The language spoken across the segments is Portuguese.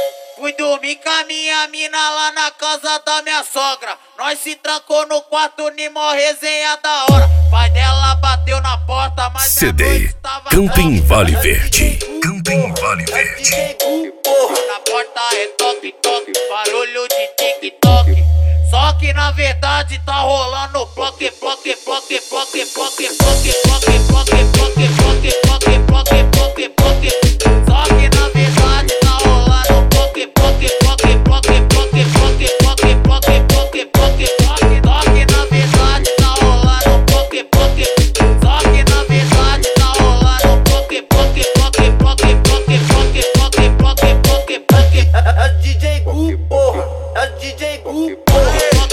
Fui dormir com a minha mina lá na casa da minha sogra. Nós se trancou no quarto, nimo resenha da hora. Pai dela bateu na porta, mas CD Camping Vale Verde. Camping Vale Verde. Na porta é toque, toque, barulho de TikTok. Só que na verdade tá rolando bloque, bloque, bloque, bloque, bloque, bloque, bloque, bloque, bloque, bloque, bloque, bloque, bloque, bloque. Só que na verdade tá rolando bloque, bloque, bloque, bloque, bloque, bloque, bloque, bloque, bloque, bloque, bloque. Só que na verdade tá rolando bloque, bloque. Só que na verdade tá rolando bloque, bloque, bloque, bloque, bloque, bloque, bloque, bloque, bloque, bloque. É DJ Gu, porra, é DJ Gu, porra.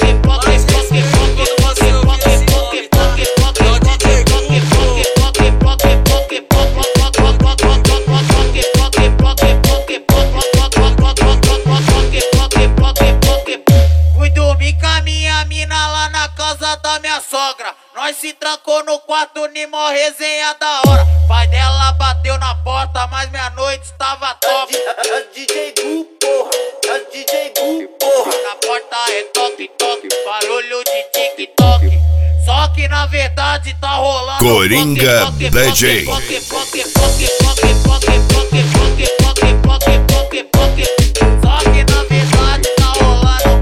Fui dormir com a minha mina lá na casa da minha sogra. Nós se trancou no quarto, nimo resenha da hora. Pai dela bateu na porta, mas minha noite estava top. É DJ Gu, porra, é DJ Gu, porra. Na porta é toque, toque, barulho de TikTok. Só que na verdade tá rolando Coringa DJ. Só que na verdade tá rolando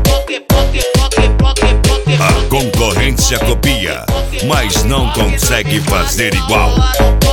A concorrência copia, mas não consegue fazer igual.